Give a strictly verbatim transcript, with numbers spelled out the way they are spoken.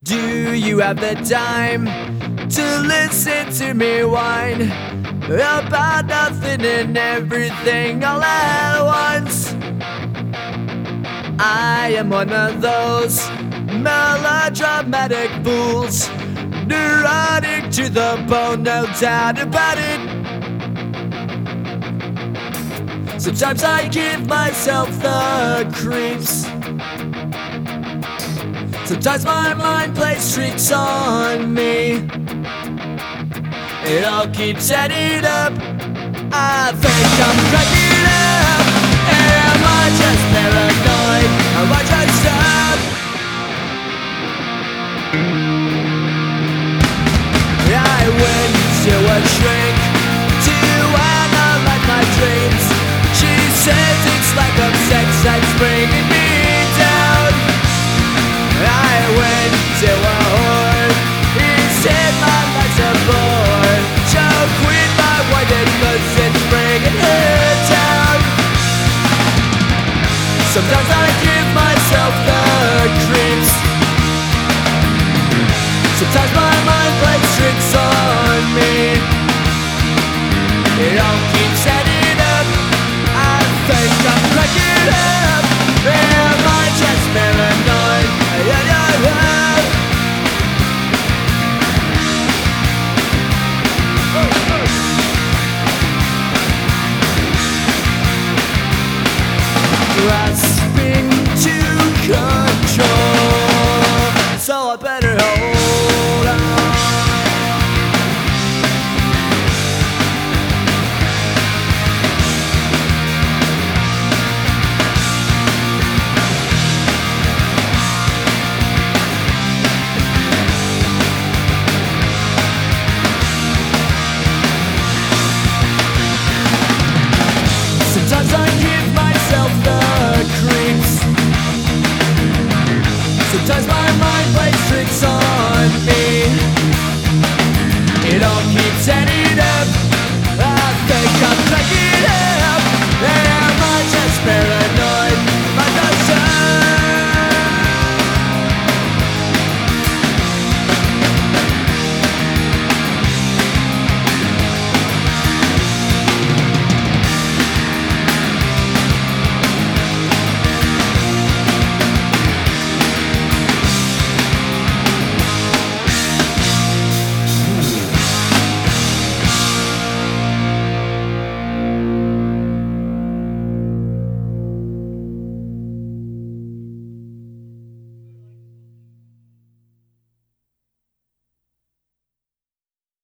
Do you have the time to listen to me whine about nothing and everything all at once? I am one of those melodramatic fools, neurotic to the bone, no doubt about it. Sometimes I give myself the creeps. Sometimes my mind plays tricks on me. It all keeps adding up. I think I'm cracking up. Am I just paranoid? Am I just up? I went to a shrink to analyze my dreams. She says it's lack of sex that's bringing me down. I went to a whore. He said my life's a bore. So quit my white cause it's bringing her down. Sometimes I give myself the creeps. Sometimes my mind plays tricks on me. It all keeps adding up. I think I'm cracking up. Am I just paranoid? Yeah, yeah, yeah. Grasping to control, so I better hold on. Sometimes I give myself the creeps. Sometimes my mind plays tricks on me. It all keeps adding up. I think I'm cracking